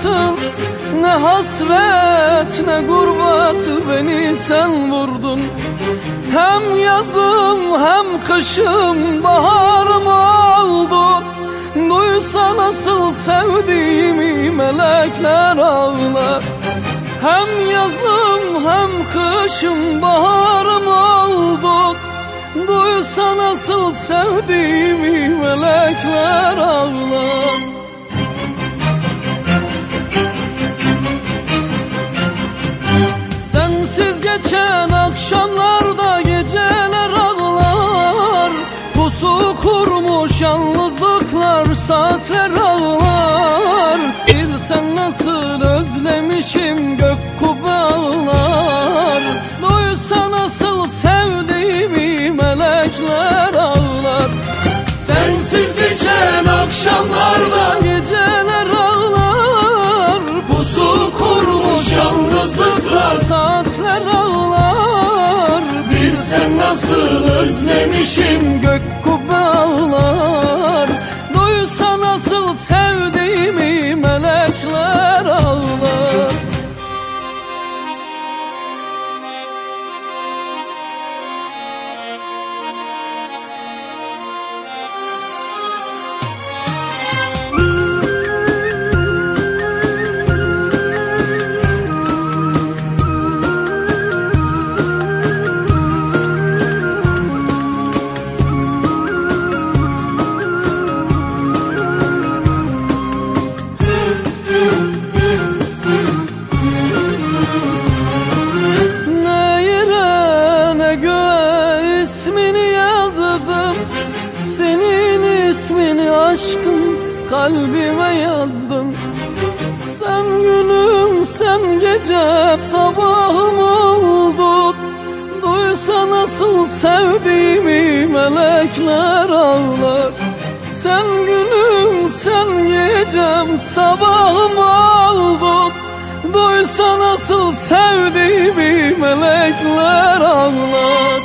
yaşattın. Ne hasret ne gurbet beni sen vurdun. Hem yazım hem kışım baharım oldun. Duysa nasıl sevdiğimi melekler ağlar. Hem yazım hem kışım baharım oldun. Duysa nasıl sevdiğimi melekler ağlar. Sensiz geçen akşamlarda geceler ağlar. Pusu kurmuş yalnızlıklar saatler ağlar. Bilsen nasıl özlemişim gök kubbalar. Duysa nasıl sevdiğimi melekler ağlar. Sensiz geçen akşamlarda geceler ağlar. Pusu kurmuş yalnızlıklar saatler ağlar. Bilsen nasıl özlemişim gök kubbalar. Duysa nasıl sevdiğimi melekler ağlar. Aşkım kalbime yazdım. Sen günüm sen gecem sabahım oldun. Duysa nasıl sevdiğimi melekler ağlar. Sen günüm sen gecem sabahım oldun. Duysa nasıl sevdiğimi melekler ağlar.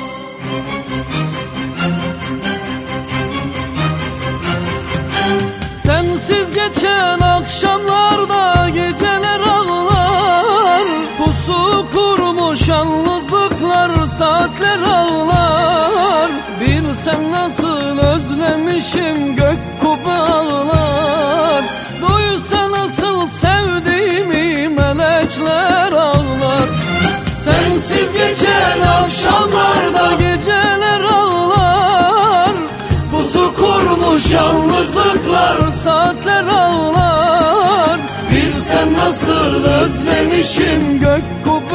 Sensiz geçen akşamlarda geceler ağlar. Pusu kurmuş yalnızlıklar saatler ağlar. Bilsen nasıl özlemişim gök kubbalar. Duysa nasıl sevdiğimi melekler ağlar. Sensiz geçen akşamlarda geceler ağlar. Pusu kurmuş yalnızlıklar saatler ağlar. Bilsen nasıl özlemişim gök kubbalar.